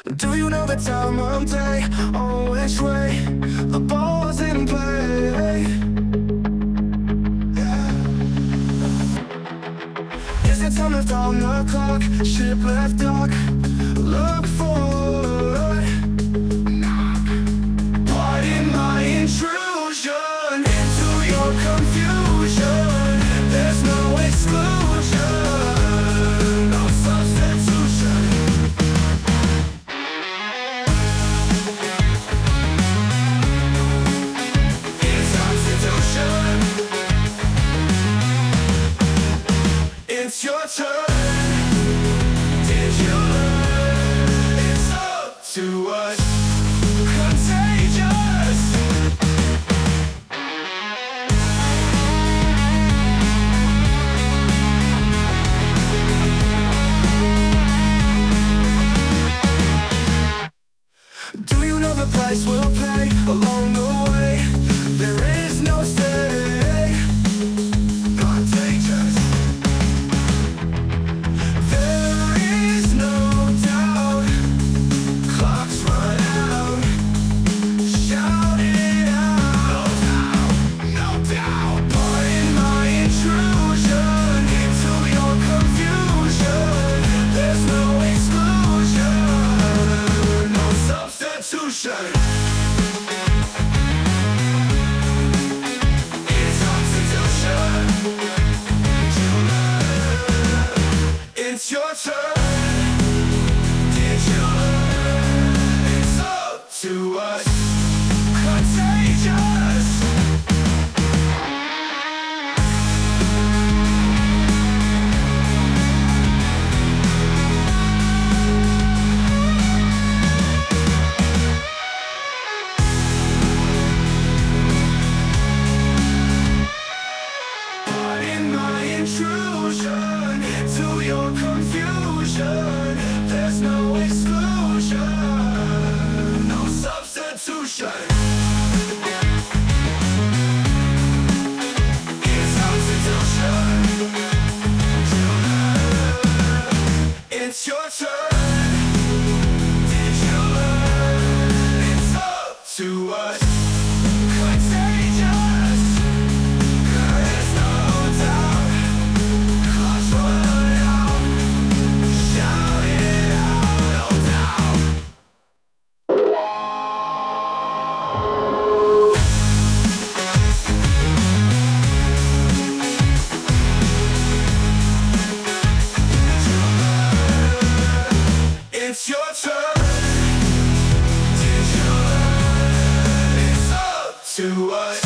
Do you know the time of day, on which way the ball's in play? Yeah. Is it time left on the clock, ship left dock? Look for knock. Pardon my intrusion into your confusion. There's no exclusion, no substitution. It's your turn. Did you learn? It's up to us. Contagious. Do you know the price we'll pay along the way? There is no stay. Contagious. There is no doubt. Clocks run out. Shout it out. No doubt. Pardon my intrusion into your confusion. There's no exclusion, no substitution. It's your turn. Did you learn? It's up to us. Contagious. Pardon my intrusion to your confusion. There's no exclusion, no substitution. It's substitution. It's your turn. Did you learn? It's up to us. Contagious. There's no doubt. Clocks run out. Shout it out. No doubt. It's your turn. Did you learn? It's up to us.